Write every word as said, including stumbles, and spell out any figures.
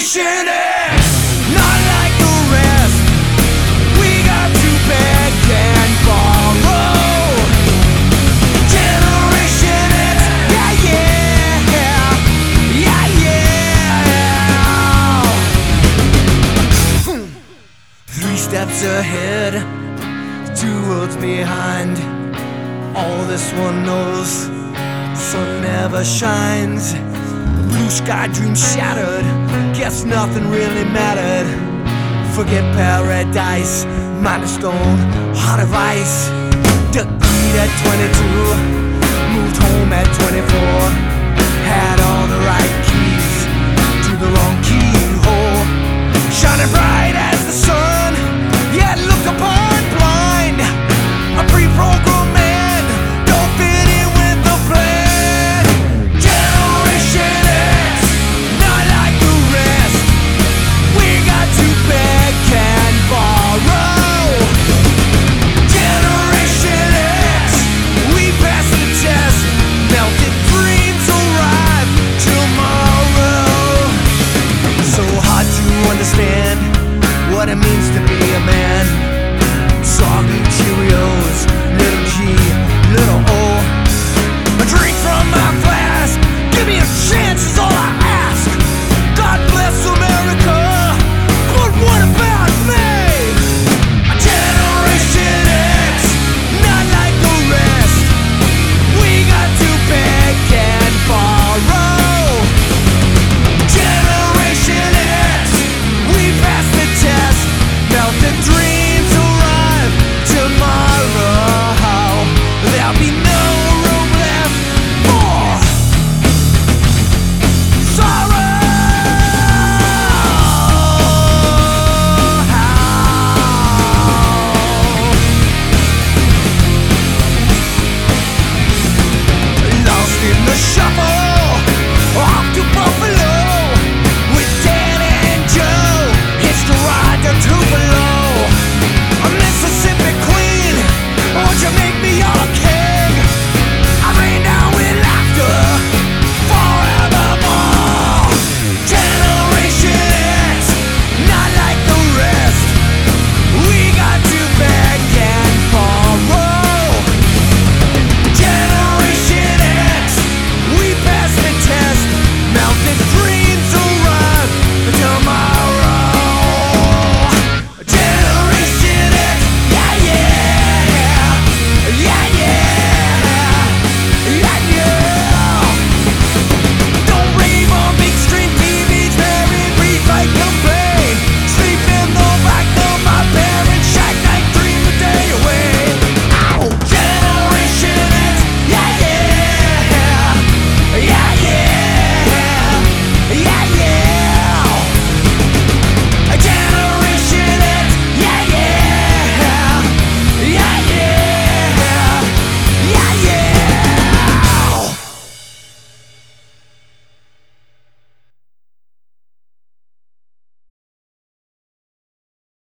generation is not like the rest. We got to beg and borrow. Generation X, yeah, yeah, yeah, yeah. Three steps ahead, two worlds behind. All this one knows, sun never shines. Blue sky dreams shattered, guess nothing really mattered. Forget paradise, mind of stone, heart of ice. Defeat at twenty-two, moved home at twenty-four.